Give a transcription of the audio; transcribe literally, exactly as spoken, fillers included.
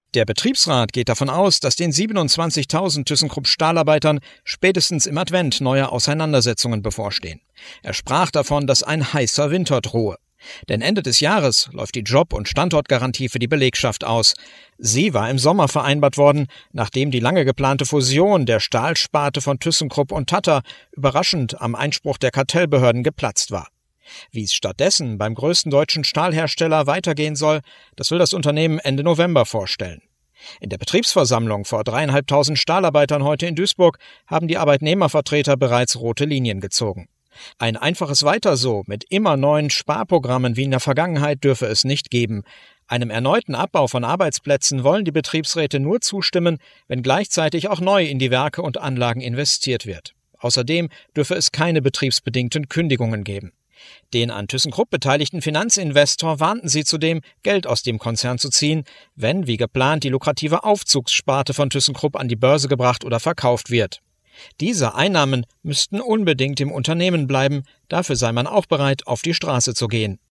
Der Betriebsrat geht davon aus, dass den siebenundzwanzigtausend ThyssenKrupp Stahlarbeitern spätestens im Advent neue Auseinandersetzungen bevorstehen. Er sprach davon, dass ein heißer Winter drohe. Denn Ende des Jahres läuft die Job- und Standortgarantie für die Belegschaft aus. Sie war im Sommer vereinbart worden, nachdem die lange geplante Fusion der Stahlsparte von ThyssenKrupp und Tata überraschend am Einspruch der Kartellbehörden geplatzt war. Wie es stattdessen beim größten deutschen Stahlhersteller weitergehen soll, das will das Unternehmen Ende November vorstellen. In der Betriebsversammlung vor dreieinhalbtausend Stahlarbeitern heute in Duisburg haben die Arbeitnehmervertreter bereits rote Linien gezogen. Ein einfaches Weiter so mit immer neuen Sparprogrammen wie in der Vergangenheit dürfe es nicht geben. Einem erneuten Abbau von Arbeitsplätzen wollen die Betriebsräte nur zustimmen, wenn gleichzeitig auch neu in die Werke und Anlagen investiert wird. Außerdem dürfe es keine betriebsbedingten Kündigungen geben. Den an ThyssenKrupp beteiligten Finanzinvestor warnten sie zudem, Geld aus dem Konzern zu ziehen, wenn, wie geplant, die lukrative Aufzugssparte von ThyssenKrupp an die Börse gebracht oder verkauft wird. Diese Einnahmen müssten unbedingt im Unternehmen bleiben, dafür sei man auch bereit, auf die Straße zu gehen.